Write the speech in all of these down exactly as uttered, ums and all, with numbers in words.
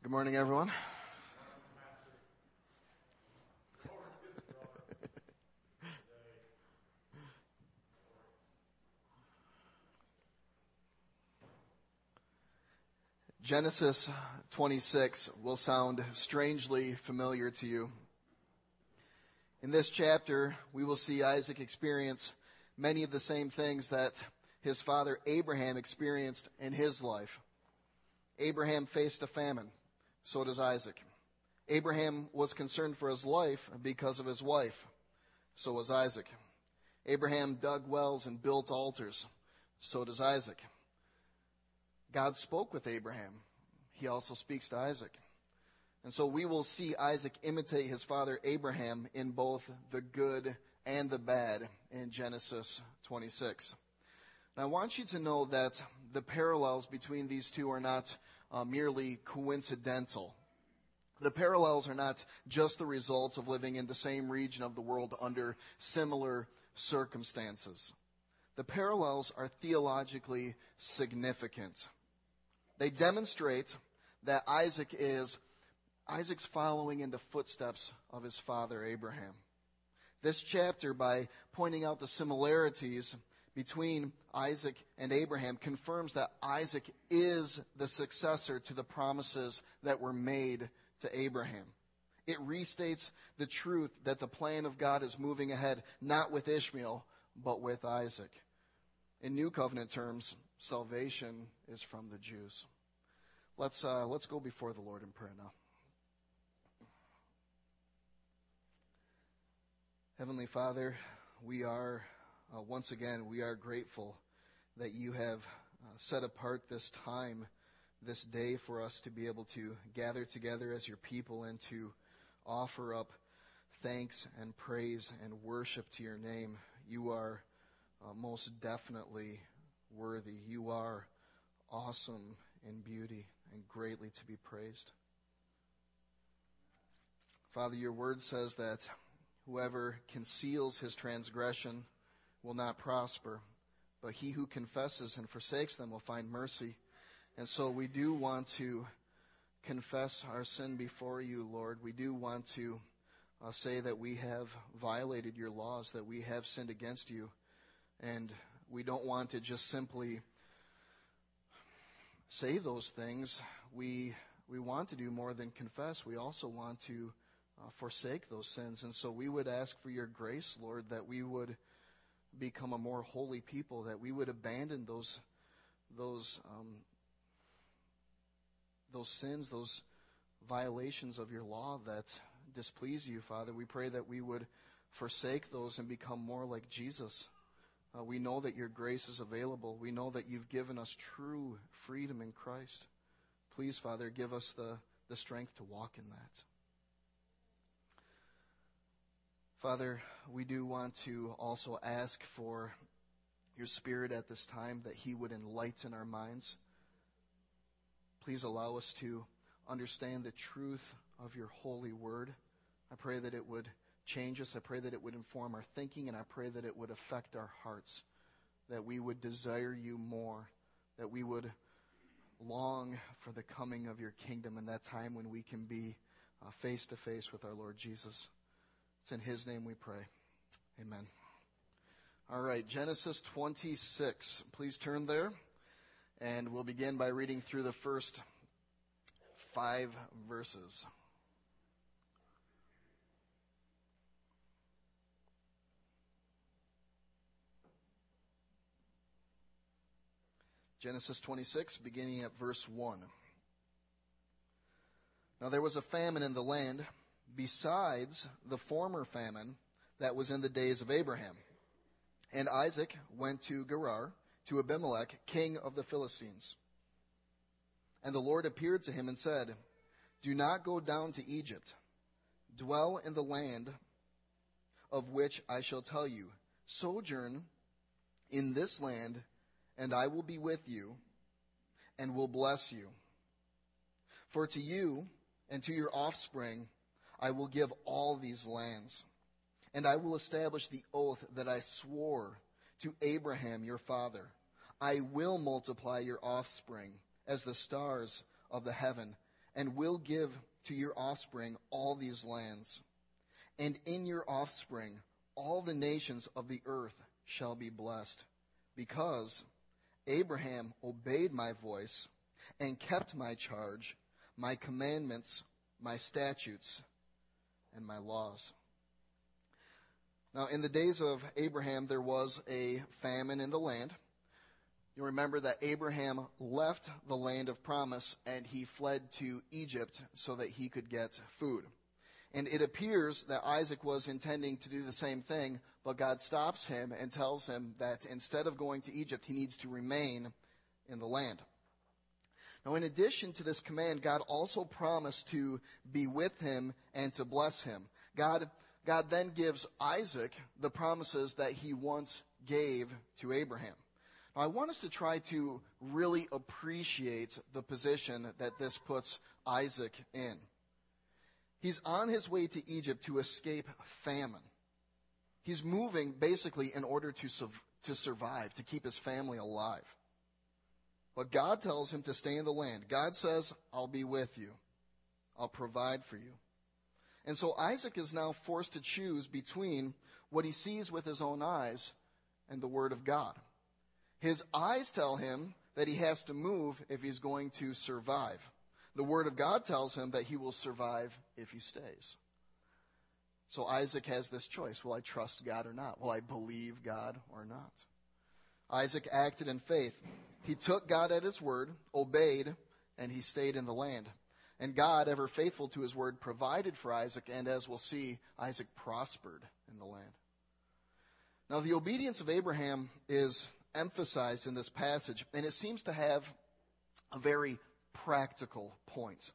Good morning, everyone. Genesis twenty-six will sound strangely familiar to you. In this chapter, we will see Isaac experience many of the same things that his father Abraham experienced in his life. Abraham faced a famine. So does Isaac. Abraham was concerned for his life because of his wife. So was Isaac. Abraham dug wells and built altars. So does Isaac. God spoke with Abraham. He also speaks to Isaac. And so we will see Isaac imitate his father Abraham in both the good and the bad in Genesis twenty-six. And I want you to know that the parallels between these two are not uh, merely coincidental. The parallels are not just the results of living in the same region of the world under similar circumstances. The parallels are theologically significant. They demonstrate that Isaac is Isaac's following in the footsteps of his father Abraham. This chapter, by pointing out the similarities between Isaac and Abraham, confirms that Isaac is the successor to the promises that were made to Abraham. It restates the truth that the plan of God is moving ahead, not with Ishmael, but with Isaac. In New Covenant terms, salvation is from the Jews. Let's uh, let's go before the Lord in prayer now. Heavenly Father, we are, uh, once again, we are grateful that you have uh, set apart this time, this day for us to be able to gather together as your people and to offer up thanks and praise and worship to your name. You are uh, most definitely worthy. You are awesome in beauty and greatly to be praised. Father, your word says that whoever conceals his transgression will not prosper, but he who confesses and forsakes them will find mercy. And so we do want to confess our sin before you, Lord. We do want to uh, say that we have violated your laws, that we have sinned against you. And we don't want to just simply say those things. We we want to do more than confess. We also want to uh, forsake those sins. And so we would ask for your grace, Lord, that we would become a more holy people, that we would abandon those those um, those sins, those violations of your law that displease you, Father. We pray that we would forsake those and become more like Jesus. Uh, we know that your grace is available. We know that you've given us true freedom in Christ. Please, Father, give us the, the strength to walk in that. Father, we do want to also ask for your Spirit at this time, that he would enlighten our minds. Please allow us to understand the truth of your holy word. I pray that it would change us. I pray that it would inform our thinking, and I pray that it would affect our hearts, that we would desire you more, that we would long for the coming of your kingdom and that time when we can be uh, face to face with our Lord Jesus. It's in his name we pray. Amen. All right, Genesis twenty-six. Please turn there, and we'll begin by reading through the first five verses. Genesis twenty-six, beginning at verse one. Now there was a famine in the land, besides the former famine that was in the days of Abraham. And Isaac went to Gerar, to Abimelech, king of the Philistines. And the Lord appeared to him and said, Do not go down to Egypt. Dwell in the land of which I shall tell you. Sojourn in this land, and I will be with you, and will bless you. For to you and to your offspring I will give all these lands, and I will establish the oath that I swore to Abraham your father. I will multiply your offspring as the stars of the heaven, and will give to your offspring all these lands. And in your offspring all the nations of the earth shall be blessed, because Abraham obeyed my voice and kept my charge, my commandments, my statutes, and my laws. Now, in the days of Abraham, there was a famine in the land. You remember that Abraham left the land of promise and he fled to Egypt so that he could get food. And it appears that Isaac was intending to do the same thing, but God stops him and tells him that instead of going to Egypt, he needs to remain in the land. Now, in addition to this command, God also promised to be with him and to bless him. God, God then gives Isaac the promises that he once gave to Abraham. Now, I want us to try to really appreciate the position that this puts Isaac in. He's on his way to Egypt to escape famine. He's moving basically in order to, to survive, to keep his family alive. But God tells him to stay in the land. God says, I'll be with you. I'll provide for you. And so Isaac is now forced to choose between what he sees with his own eyes and the word of God. His eyes tell him that he has to move if he's going to survive. The word of God tells him that he will survive if he stays. So Isaac has this choice. Will I trust God or not? Will I believe God or not? Isaac acted in faith. He took God at his word, obeyed, and he stayed in the land. And God, ever faithful to his word, provided for Isaac, and as we'll see, Isaac prospered in the land. Now, the obedience of Abraham is emphasized in this passage, and it seems to have a very practical point.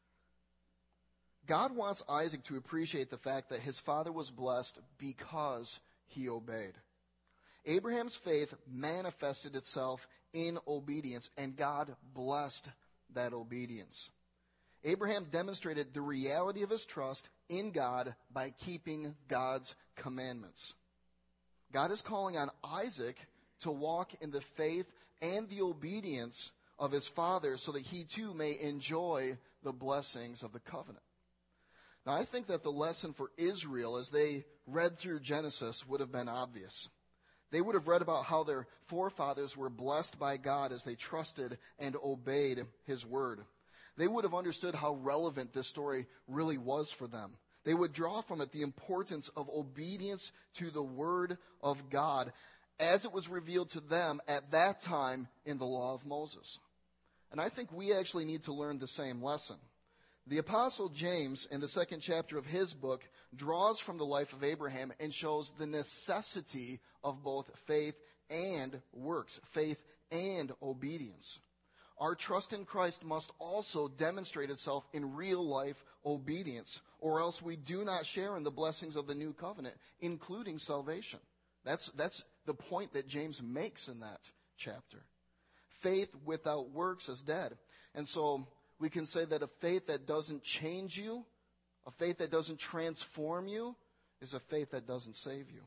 God wants Isaac to appreciate the fact that his father was blessed because he obeyed. Abraham's faith manifested itself in obedience, and God blessed that obedience. Abraham demonstrated the reality of his trust in God by keeping God's commandments. God is calling on Isaac to walk in the faith and the obedience of his father so that he too may enjoy the blessings of the covenant. Now, I think that the lesson for Israel as they read through Genesis would have been obvious. They would have read about how their forefathers were blessed by God as they trusted and obeyed his word. They would have understood how relevant this story really was for them. They would draw from it the importance of obedience to the word of God as it was revealed to them at that time in the law of Moses. And I think we actually need to learn the same lesson. The Apostle James, in the second chapter of his book, draws from the life of Abraham and shows the necessity of both faith and works, faith and obedience. Our trust in Christ must also demonstrate itself in real life obedience, or else we do not share in the blessings of the new covenant, including salvation. That's, that's the point that James makes in that chapter. Faith without works is dead. And so we can say that a faith that doesn't change you, a faith that doesn't transform you, is a faith that doesn't save you.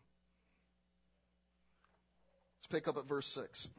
Let's pick up at verse six.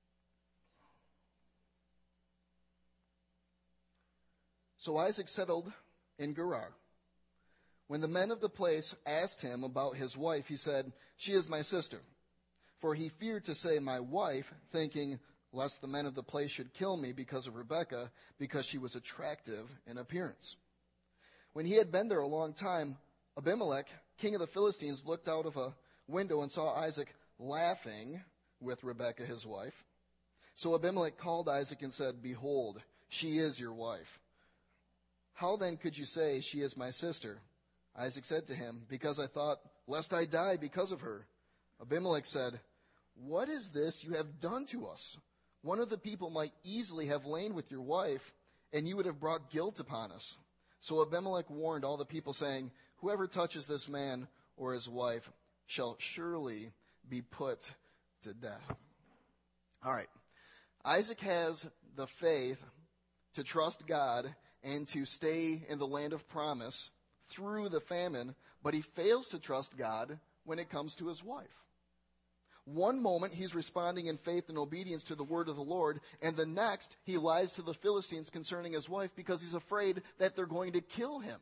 So Isaac settled in Gerar. When the men of the place asked him about his wife, he said, "She is my sister." For he feared to say, "my wife," thinking, lest the men of the place should kill me because of Rebekah, because she was attractive in appearance. When he had been there a long time, Abimelech, king of the Philistines, looked out of a window and saw Isaac laughing with Rebekah, his wife. So Abimelech called Isaac and said, "Behold, she is your wife. How then could you say, 'She is my sister'?" Isaac said to him, "Because I thought, lest I die because of her." Abimelech said, "What is this you have done to us? One of the people might easily have lain with your wife, and you would have brought guilt upon us." So Abimelech warned all the people, saying, "Whoever touches this man or his wife shall surely be put to death." All right. Isaac has the faith to trust God and to stay in the land of promise through the famine, but he fails to trust God when it comes to his wife. One moment he's responding in faith and obedience to the word of the Lord, and the next he lies to the Philistines concerning his wife because he's afraid that they're going to kill him.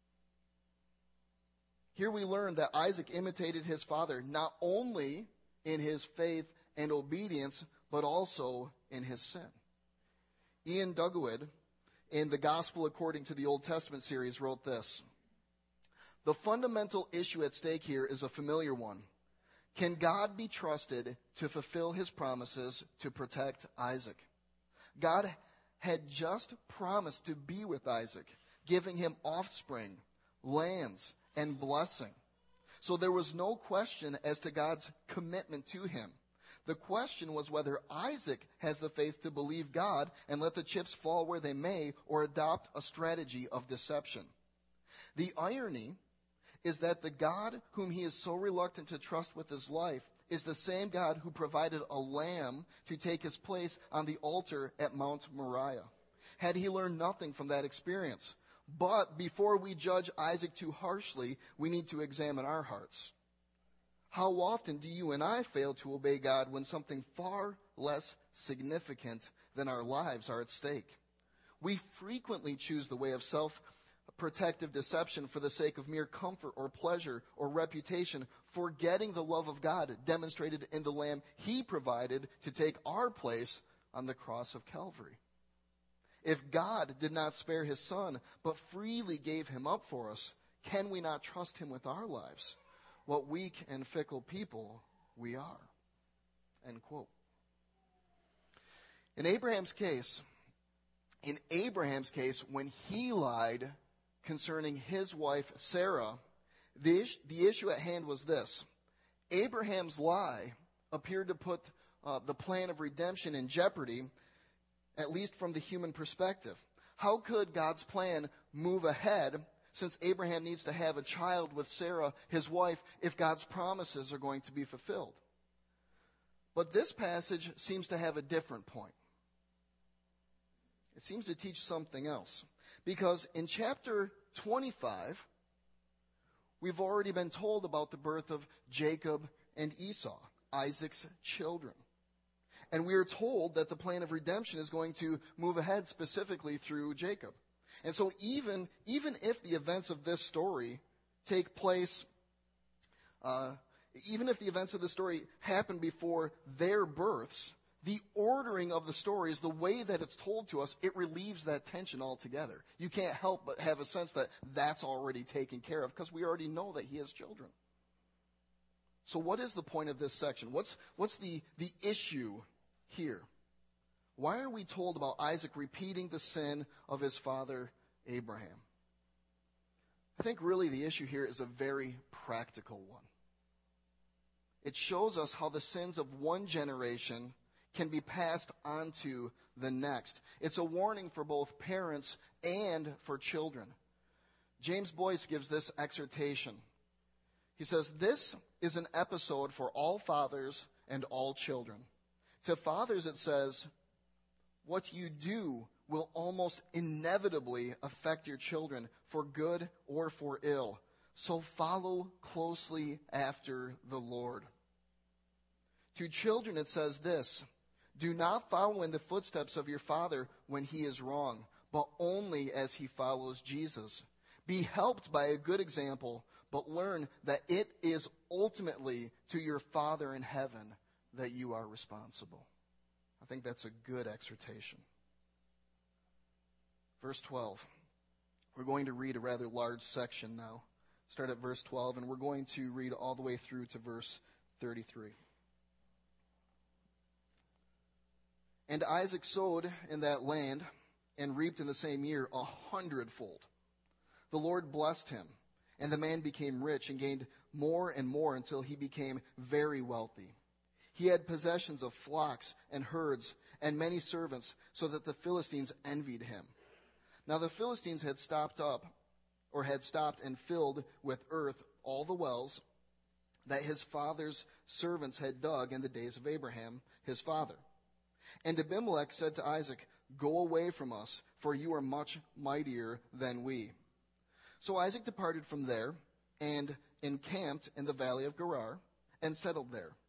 Here we learn that Isaac imitated his father not only in his faith and obedience, but also in his sin. Ian Dugwood, in the Gospel According to the Old Testament series, wrote this: "The fundamental issue at stake here is a familiar one. Can God be trusted to fulfill his promises to protect Isaac? God had just promised to be with Isaac, giving him offspring, lands, and blessing. So there was no question as to God's commitment to him. The question was whether Isaac has the faith to believe God and let the chips fall where they may, or adopt a strategy of deception. The irony is that the God whom he is so reluctant to trust with his life is the same God who provided a lamb to take his place on the altar at Mount Moriah. Had he learned nothing from that experience? But before we judge Isaac too harshly, we need to examine our hearts. How often do you and I fail to obey God when something far less significant than our lives are at stake? We frequently choose the way of self-protective deception for the sake of mere comfort or pleasure or reputation, forgetting the love of God demonstrated in the lamb he provided to take our place on the cross of Calvary. If God did not spare his son, but freely gave him up for us, can we not trust him with our lives? What weak and fickle people we are." End quote. In Abraham's case, in Abraham's case, when he lied concerning his wife Sarah, the, is- the issue at hand was this: Abraham's lie appeared to put uh, the plan of redemption in jeopardy, at least from the human perspective. How could God's plan move ahead, since Abraham needs to have a child with Sarah, his wife, if God's promises are going to be fulfilled? But this passage seems to have a different point. It seems to teach something else. Because in chapter twenty-five, we've already been told about the birth of Jacob and Esau, Isaac's children. And we are told that the plan of redemption is going to move ahead specifically through Jacob. And so even, even if the events of this story take place, uh, even if the events of the story happen before their births, the ordering of the story is the way that it's told to us. It relieves that tension altogether. You can't help but have a sense that that's already taken care of because we already know that he has children. So what is the point of this section? What's, what's the, the issue here? Why are we told about Isaac repeating the sin of his father Abraham? I think really the issue here is a very practical one. It shows us how the sins of one generation can be passed on to the next. It's a warning for both parents and for children. James Boyce gives this exhortation. He says, "This is an episode for all fathers and all children. To fathers it says, what you do will almost inevitably affect your children for good or for ill. So follow closely after the Lord. To children it says this, do not follow in the footsteps of your father when he is wrong, but only as he follows Jesus. Be helped by a good example, but learn that it is ultimately to your Father in heaven that you are responsible." I think that's a good exhortation. Verse twelve. We're going to read a rather large section now. Start at verse twelve, and we're going to read all the way through to verse thirty-three. "And Isaac sowed in that land and reaped in the same year a hundredfold. The Lord blessed him, and the man became rich and gained more and more until he became very wealthy. He had possessions of flocks and herds and many servants, so that the Philistines envied him. Now the Philistines had stopped up, or had stopped and filled with earth all the wells that his father's servants had dug in the days of Abraham, his father. And Abimelech said to Isaac, 'Go away from us, for you are much mightier than we.' So Isaac departed from there and encamped in the valley of Gerar and settled there.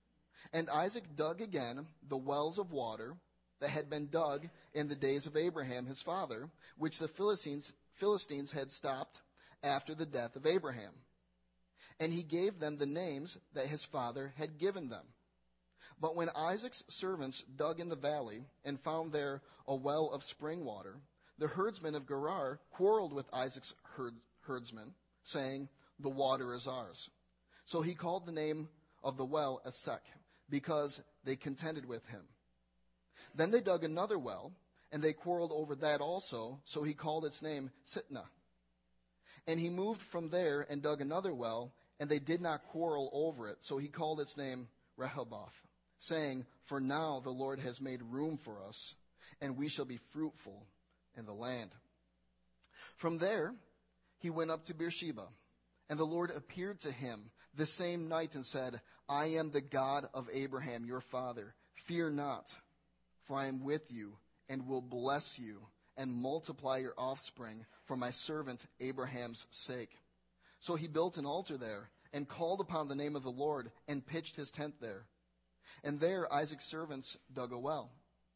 And Isaac dug again the wells of water that had been dug in the days of Abraham his father, which the Philistines, Philistines had stopped after the death of Abraham. And he gave them the names that his father had given them. But when Isaac's servants dug in the valley and found there a well of spring water, the herdsmen of Gerar quarreled with Isaac's herd, herdsmen, saying, "The water is ours." So he called the name of the well Esek, because they contended with him. Then they dug another well, and they quarreled over that also, so he called its name Sitnah. And he moved from there and dug another well, and they did not quarrel over it, so he called its name Rehoboth, saying, "For now the Lord has made room for us, and we shall be fruitful in the land." From there he went up to Beersheba, and the Lord appeared to him the same night and said, "I am the God of Abraham your father. Fear not, for I am with you and will bless you and multiply your offspring for my servant Abraham's sake." So he built an altar there and called upon the name of the Lord and pitched his tent there. And there Isaac's servants dug a well.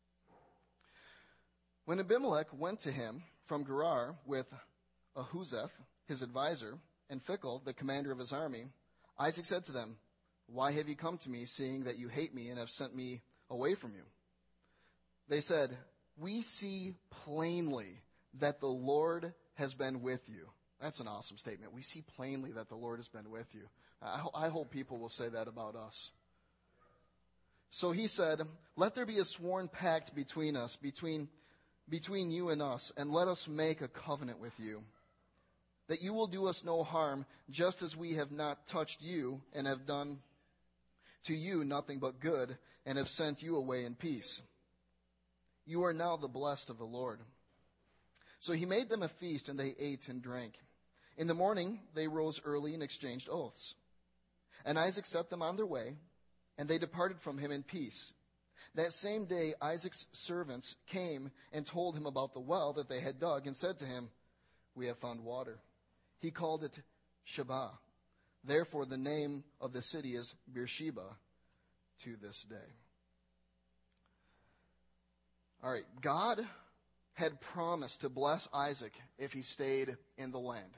When Abimelech went to him from Gerar with Ahuzeth, his advisor, and Phicol, the commander of his army, Isaac said to them, "Why have you come to me, seeing that you hate me and have sent me away from you?" They said, "We see plainly that the Lord has been with you." That's an awesome statement. We see plainly that the Lord has been with you. I, ho- I hope people will say that about us. So he said, "Let there be a sworn pact between us, between, between you and us, and let us make a covenant with you, that you will do us no harm, just as we have not touched you and have done to you nothing but good, and have sent you away in peace. You are now the blessed of the Lord." So he made them a feast, and they ate and drank. In the morning they rose early and exchanged oaths. And Isaac set them on their way, and they departed from him in peace. That same day Isaac's servants came and told him about the well that they had dug, and said to him, "We have found water." He called it Sheba. Therefore the name of the city is Beersheba to this day. All right, God had promised to bless Isaac if he stayed in the land.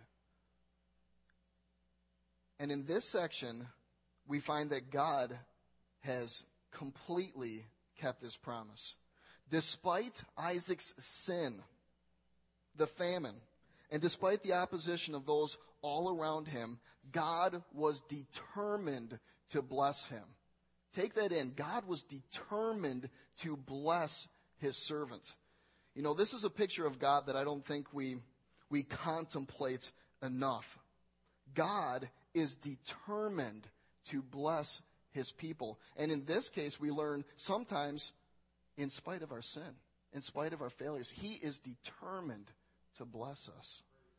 And in this section, we find that God has completely kept his promise. Despite Isaac's sin, the famine, and despite the opposition of those all around him, God was determined to bless him. Take that in. God was determined to bless his servant. You know, this is a picture of God that I don't think we, we contemplate enough. God is determined to bless his people. And in this case, we learn sometimes in spite of our sin, in spite of our failures, he is determined to bless us.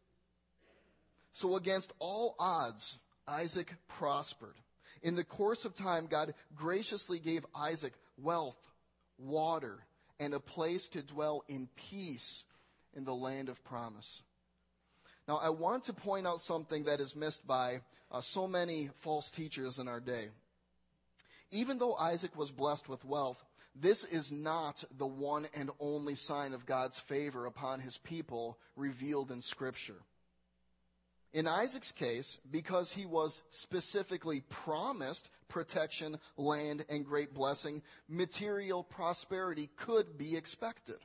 So against all odds, Isaac prospered. In the course of time, God graciously gave Isaac wealth, water, and a place to dwell in peace in the land of promise. Now, I want to point out something that is missed by uh, so many false teachers in our day. Even though Isaac was blessed with wealth, this is not the one and only sign of God's favor upon his people revealed in Scripture. In Isaac's case, because he was specifically promised protection, land, and great blessing, material prosperity could be expected.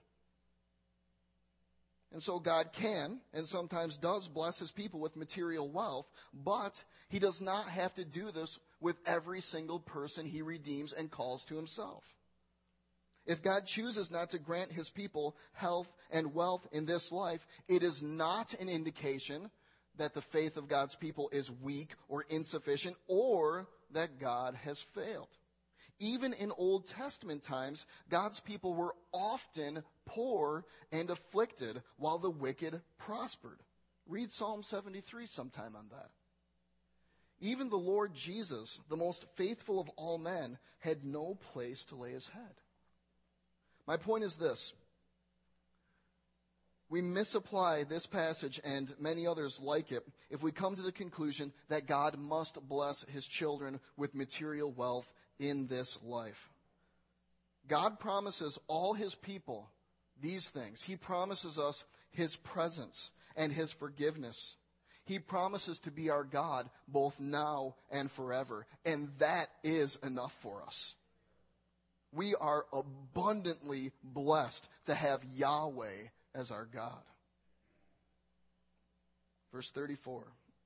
And so God can, and sometimes does, bless his people with material wealth, but he does not have to do this with every single person he redeems and calls to himself. If God chooses not to grant his people health and wealth in this life, it is not an indication that the faith of God's people is weak or insufficient, or that God has failed. Even in Old Testament times, God's people were often poor and afflicted while the wicked prospered. Read Psalm seventy-three sometime on that. Even the Lord Jesus, the most faithful of all men, had no place to lay his head. My point is this. We misapply this passage and many others like it if we come to the conclusion that God must bless his children with material wealth in this life. God promises all his people these things. He promises us his presence and his forgiveness. He promises to be our God both now and forever. And that is enough for us. We are abundantly blessed to have Yahweh as our God. Verse thirty-four.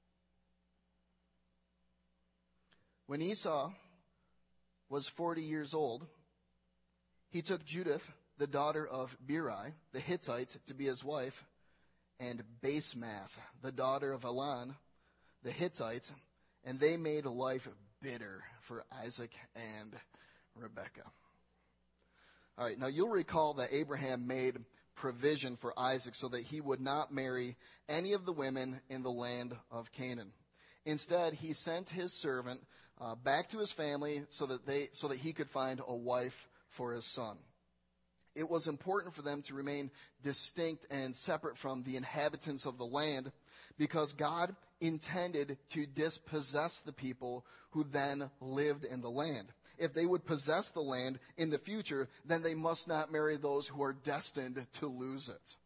When Esau was forty years old, he took Judith, the daughter of Beeri, the Hittite, to be his wife, and Basemath, the daughter of Elon, the Hittite, and they made life bitter for Isaac and Rebekah. All right, now you'll recall that Abraham made provision for Isaac so that he would not marry any of the women in the land of Canaan. Instead, he sent his servant uh, back to his family so that they so that he could find a wife for his son. It was important for them to remain distinct and separate from the inhabitants of the land because God intended to dispossess the people who then lived in the land. If they would possess the land in the future, then they must not marry those who are destined to lose it.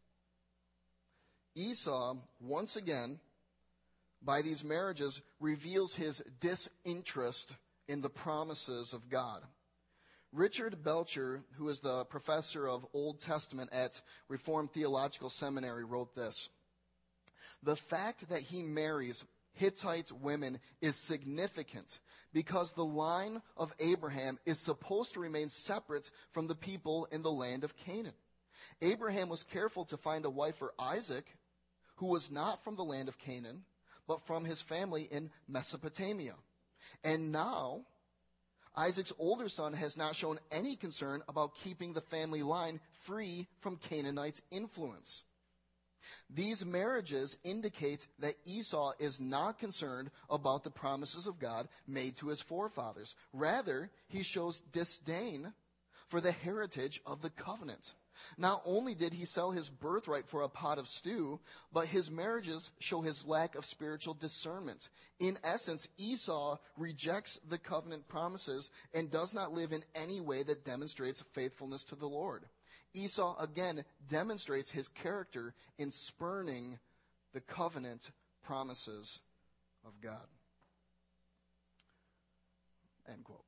Esau, once again, by these marriages, reveals his disinterest in the promises of God. Richard Belcher, who is the professor of Old Testament at Reformed Theological Seminary, wrote this: "The fact that he marries Hittite women is significant because the line of Abraham is supposed to remain separate from the people in the land of Canaan. Abraham was careful to find a wife for Isaac, who was not from the land of Canaan, but from his family in Mesopotamia. And now, Isaac's older son has not shown any concern about keeping the family line free from Canaanite influence. These marriages indicate that Esau is not concerned about the promises of God made to his forefathers. Rather, he shows disdain for the heritage of the covenant. Not only did he sell his birthright for a pot of stew, but his marriages show his lack of spiritual discernment. In essence, Esau rejects the covenant promises and does not live in any way that demonstrates faithfulness to the Lord. Esau again demonstrates his character in spurning the covenant promises of God." End quote.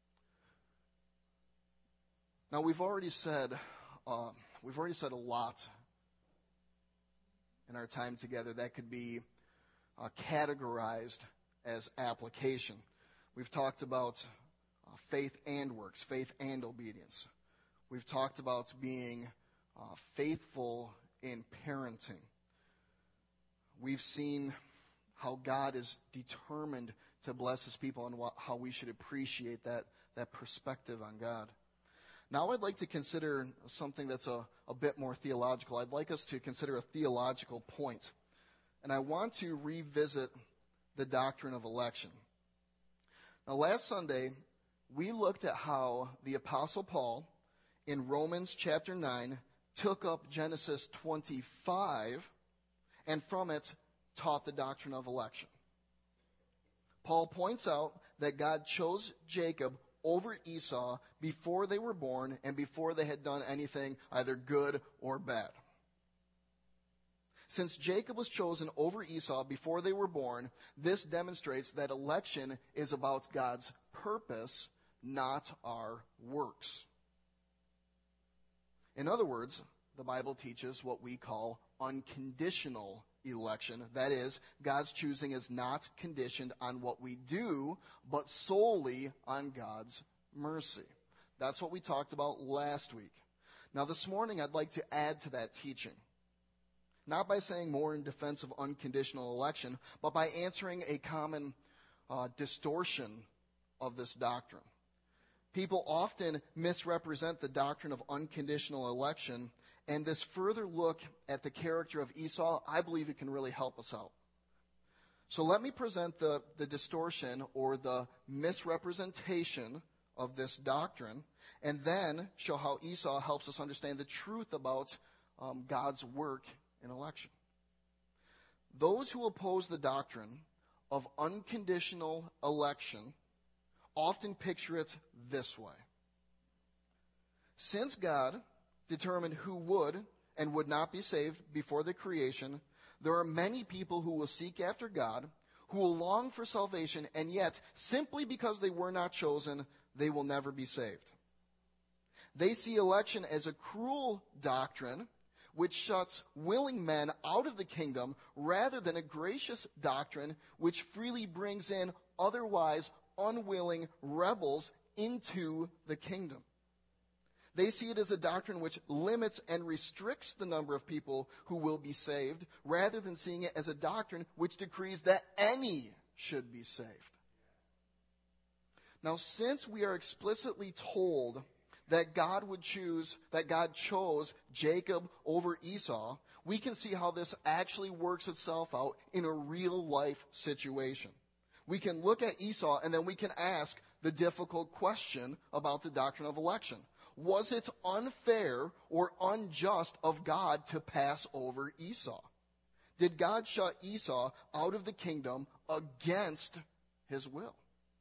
Now we've already said uh, we've already said a lot in our time together that could be uh, categorized as application. We've talked about uh, faith and works, faith and obedience. We've talked about being uh, faithful in parenting. We've seen how God is determined to bless his people and what, how we should appreciate that, that perspective on God. Now I'd like to consider something that's a, a bit more theological. I'd like us to consider a theological point. And I want to revisit the doctrine of election. Now last Sunday, we looked at how the Apostle Paul in Romans chapter nine took up Genesis twenty-five and from it taught the doctrine of election. Paul points out that God chose Jacob over Esau before they were born and before they had done anything either good or bad. Since Jacob was chosen over Esau before they were born, this demonstrates that election is about God's purpose, not our works. In other words, the Bible teaches what we call unconditional election. That is, God's choosing is not conditioned on what we do, but solely on God's mercy. That's what we talked about last week. Now this morning I'd like to add to that teaching. Not by saying more in defense of unconditional election, but by answering a common uh, distortion of this doctrine. People often misrepresent the doctrine of unconditional election, and this further look at the character of Esau, I believe it can really help us out. So let me present the, the distortion or the misrepresentation of this doctrine, and then show how Esau helps us understand the truth about um, God's work in election. Those who oppose the doctrine of unconditional election often picture it this way. Since God determined who would and would not be saved before the creation, there are many people who will seek after God, who will long for salvation, and yet, simply because they were not chosen, they will never be saved. They see election as a cruel doctrine which shuts willing men out of the kingdom rather than a gracious doctrine which freely brings in otherwise unwilling rebels into the kingdom. They see it as a doctrine which limits and restricts the number of people who will be saved rather than seeing it as a doctrine which decrees that any should be saved. Now, since we are explicitly told that God would choose, that God chose Jacob over Esau, we can see how this actually works itself out in a real life situation. We can look at Esau and then we can ask the difficult question about the doctrine of election. Was it unfair or unjust of God to pass over Esau? Did God shut Esau out of the kingdom against his will?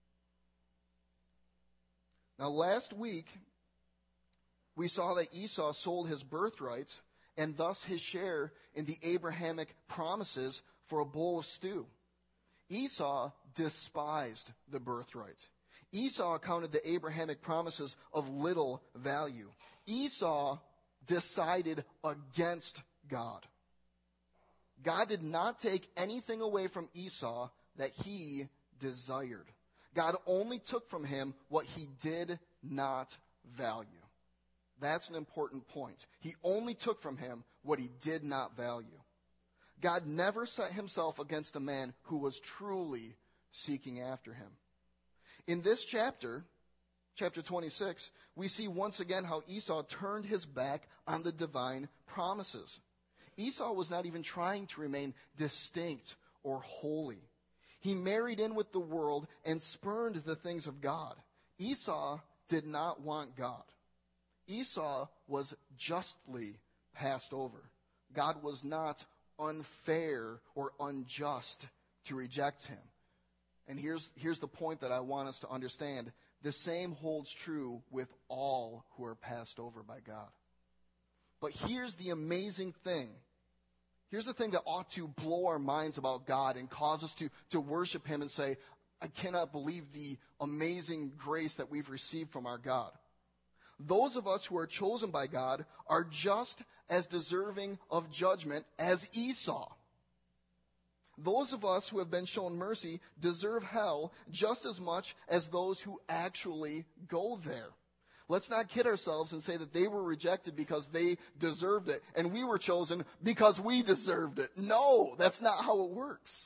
Now, last week, we saw that Esau sold his birthright and thus his share in the Abrahamic promises for a bowl of stew. Esau despised the birthright. Esau counted the Abrahamic promises of little value. Esau decided against God. God did not take anything away from Esau that he desired. God only took from him what he did not value. That's an important point. He only took from him what he did not value. God never set himself against a man who was truly seeking after him. In this chapter, chapter twenty-six, we see once again how Esau turned his back on the divine promises. Esau was not even trying to remain distinct or holy. He married in with the world and spurned the things of God. Esau did not want God. Esau was justly passed over. God was not unfair or unjust to reject him. And here's, here's the point that I want us to understand. The same holds true with all who are passed over by God. But here's the amazing thing. Here's the thing that ought to blow our minds about God and cause us to, to worship him and say, I cannot believe the amazing grace that we've received from our God. Those of us who are chosen by God are just as deserving of judgment as Esau. Those of us who have been shown mercy deserve hell just as much as those who actually go there. Let's not kid ourselves and say that they were rejected because they deserved it and we were chosen because we deserved it. No, that's not how it works.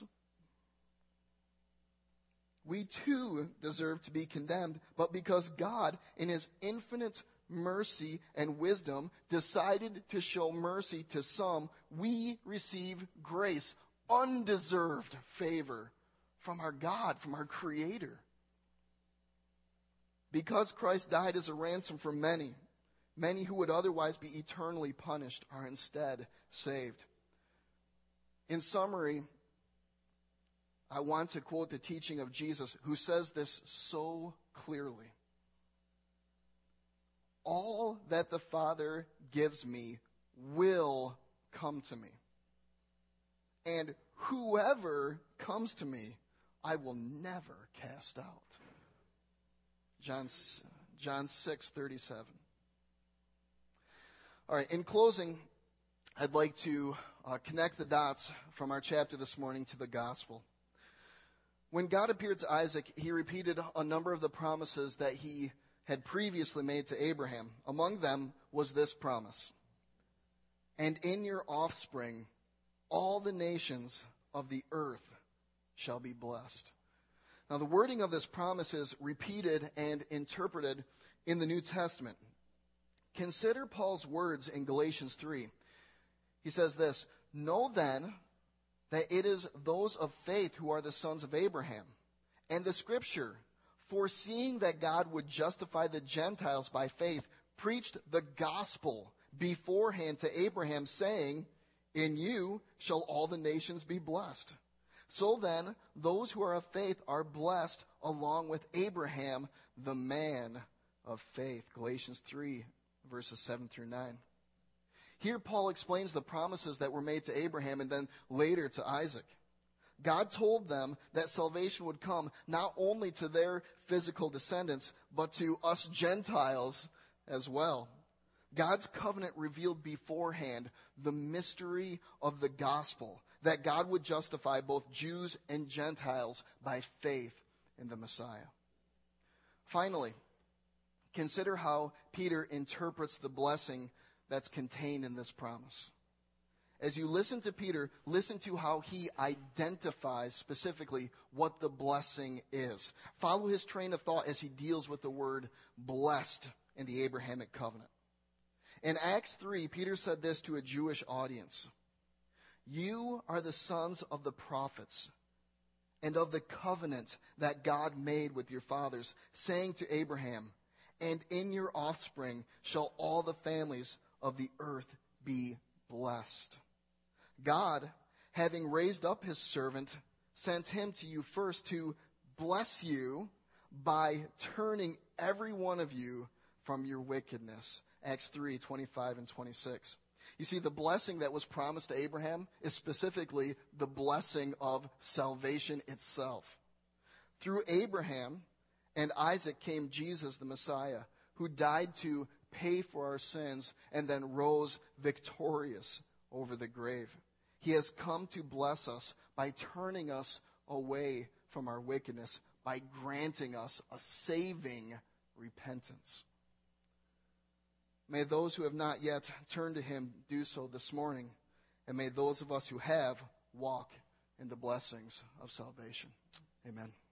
We too deserve to be condemned, but because God, in his infinite mercy and wisdom, decided to show mercy to some, we receive grace, undeserved favor from our God, from our Creator. Because Christ died as a ransom for many, many who would otherwise be eternally punished are instead saved. In summary, I want to quote the teaching of Jesus, who says this so clearly. All that the Father gives me will come to me. And whoever comes to me, I will never cast out. John, John six thirty-seven. All right, in closing, I'd like to uh, connect the dots from our chapter this morning to the gospel. When God appeared to Isaac, he repeated a number of the promises that he had previously made to Abraham. Among them was this promise: and in your offspring, all the nations of the earth shall be blessed. Now, the wording of this promise is repeated and interpreted in the New Testament. Consider Paul's words in Galatians three. He says this: know then that it is those of faith who are the sons of Abraham. And the scripture, foreseeing that God would justify the Gentiles by faith, preached the gospel beforehand to Abraham, saying, in you shall all the nations be blessed. So then, those who are of faith are blessed along with Abraham, the man of faith. Galatians three, verses seven through nine. Here Paul explains the promises that were made to Abraham and then later to Isaac. God told them that salvation would come not only to their physical descendants, but to us Gentiles as well. God's covenant revealed beforehand the mystery of the gospel, that God would justify both Jews and Gentiles by faith in the Messiah. Finally, consider how Peter interprets the blessing that's contained in this promise. As you listen to Peter, listen to how he identifies specifically what the blessing is. Follow his train of thought as he deals with the word blessed in the Abrahamic covenant. In Acts three, Peter said this to a Jewish audience. You are the sons of the prophets and of the covenant that God made with your fathers, saying to Abraham, and in your offspring shall all the families of the earth be blessed. God, having raised up his servant, sent him to you first to bless you by turning every one of you from your wickedness. Acts three, twenty-five and twenty-six. You see, the blessing that was promised to Abraham is specifically the blessing of salvation itself. Through Abraham and Isaac came Jesus, the Messiah, who died to pay for our sins and then rose victorious over the grave. He has come to bless us by turning us away from our wickedness, by granting us a saving repentance. May those who have not yet turned to him do so this morning, and may those of us who have walk in the blessings of salvation. Amen.